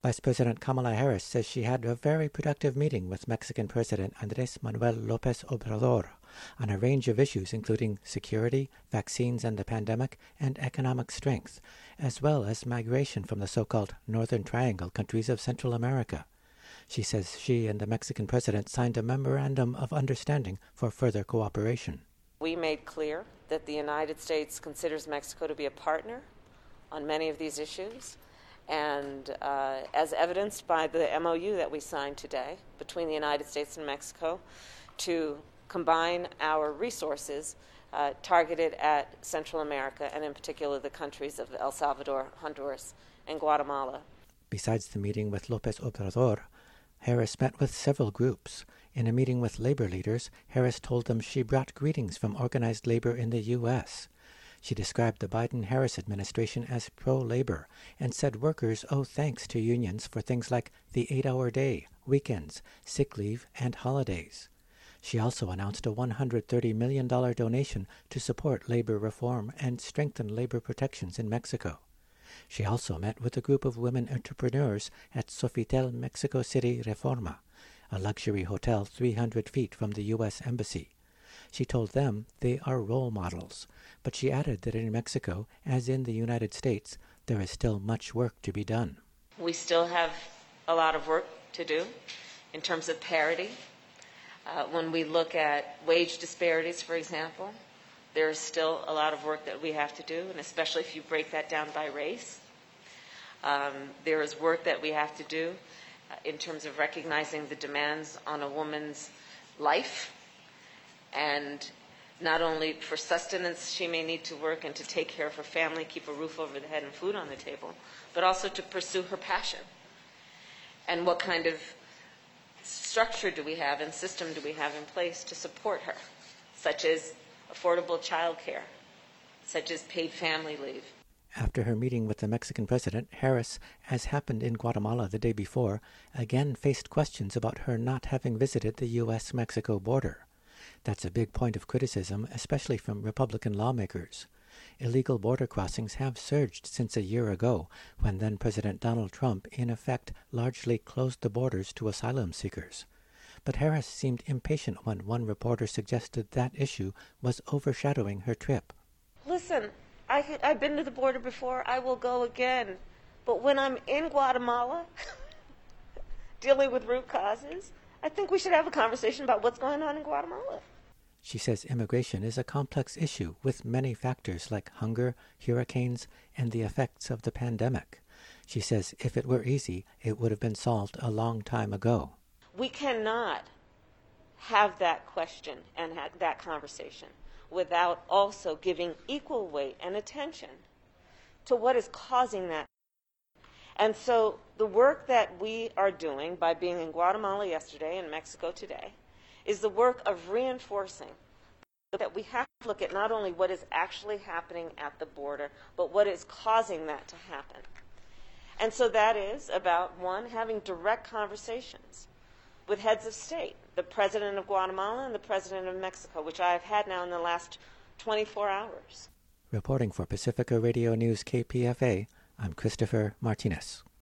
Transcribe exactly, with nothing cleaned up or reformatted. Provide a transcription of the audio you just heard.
Vice President Kamala Harris says she had a very productive meeting with Mexican President Andrés Manuel López Obrador on a range of issues including security, vaccines and the pandemic, and economic strength, as well as migration from the so-called Northern Triangle countries of Central America. She says she and the Mexican president signed a memorandum of understanding for further cooperation. We made clear that the United States considers Mexico to be a partner on many of these issues. And uh, as evidenced by the M O U that we signed today between the United States and Mexico to combine our resources uh, targeted at Central America and in particular the countries of El Salvador, Honduras, and Guatemala. Besides the meeting with López Obrador, Harris met with several groups. In a meeting with labor leaders, Harris told them she brought greetings from organized labor in the U S She described the Biden-Harris administration as pro-labor and said workers owe thanks to unions for things like the eight-hour day, weekends, sick leave, and holidays. She also announced a one hundred thirty million dollars donation to support labor reform and strengthen labor protections in Mexico. She also met with a group of women entrepreneurs at Sofitel Mexico City Reforma, a luxury hotel three hundred feet from the U S Embassy. She told them they are role models, but she added that in Mexico, as in the United States, there is still much work to be done. We still have a lot of work to do in terms of parity. Uh, when we look at wage disparities, for example, there is still a lot of work that we have to do, and especially if you break that down by race. Um, there is work that we have to do uh, in terms of recognizing the demands on a woman's life, and not only for sustenance she may need to work and to take care of her family, keep a roof over the head and food on the table, but also to pursue her passion. And what kind of structure do we have and system do we have in place to support her, such as affordable child care, such as paid family leave. After her meeting with the Mexican president, Harris, as happened in Guatemala the day before, again faced questions about her not having visited the U S Mexico border. That's a big point of criticism, especially from Republican lawmakers. Illegal border crossings have surged since a year ago, when then-President Donald Trump, in effect, largely closed the borders to asylum seekers. But Harris seemed impatient when one reporter suggested that issue was overshadowing her trip. Listen, I, I've been to the border before. I will go again. But when I'm in Guatemala, dealing with root causes, I think we should have a conversation about what's going on in Guatemala. She says immigration is a complex issue with many factors like hunger, hurricanes, and the effects of the pandemic. She says if it were easy, it would have been solved a long time ago. We cannot have that question and have that conversation without also giving equal weight and attention to what is causing that. And so the work that we are doing by being in Guatemala yesterday and Mexico today is the work of reinforcing that we have to look at not only what is actually happening at the border, but what is causing that to happen. And so that is about, one, having direct conversations with heads of state, the president of Guatemala and the president of Mexico, which I have had now in the last twenty-four hours. Reporting for Pacifica Radio News K P F A, I'm Christopher Martinez.